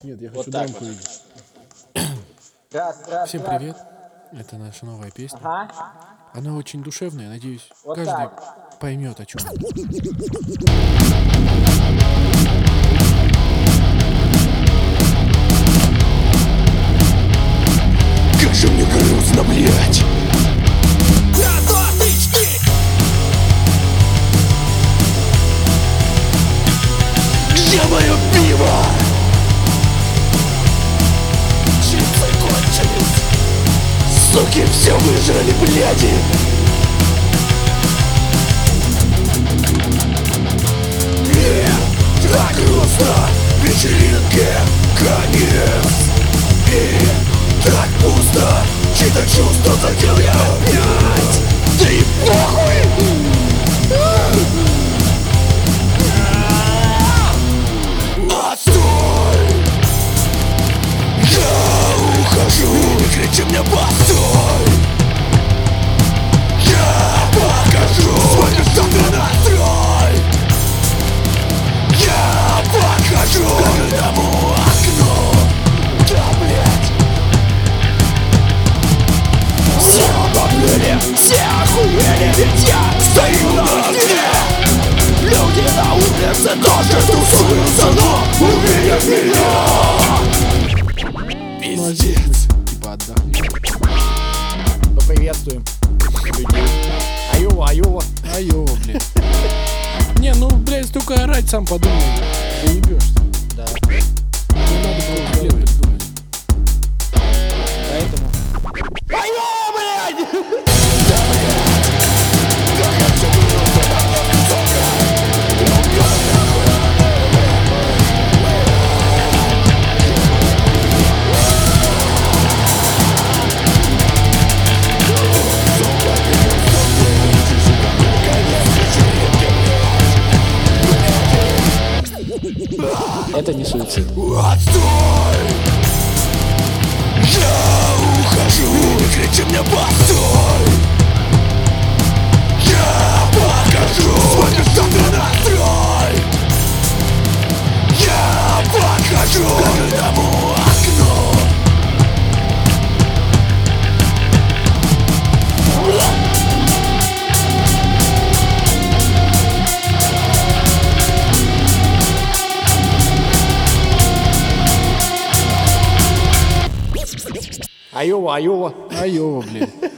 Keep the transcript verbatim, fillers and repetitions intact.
Нет, я Вот хочу так драмку вот. видеть. Раз, раз, Всем раз. привет. Это наша новая песня. Ага. Она очень душевная, надеюсь, Вот каждый так. поймет, о чем. Как же мне грустно, блять! Где мое пиво? Чипсы кончились. Суки все выжрали, бляди. Мне так грустно. Вечеринке конец. И так пусто. Чьи-то чувства задел я опять. Да и похуй. Отстой! Я ухожу, не кричи мне постой! Я покажу свой бесстрастный настрой! Я подхожу к каждому окну! Да, блять! Все поплыли, все охуели, ведь я стою на дне! Люди на улице тоже тусуются, но увидят меня. Пиздец. Типа отдохнем. Поприветствуем людей. Айова, Айова. Айова, блин. Не, ну, блядь, столько орать, сам подумай. Заебешься. Да. Не надо было блин, так думать. Поэтому. Айова, блядь! Это не суицид. Отстой! Я ухожу, не кричи мне постой! Я покажу свой бесстрастный настрой! Я подхожу к каждому окну! Айова, Айова. Айова, блин.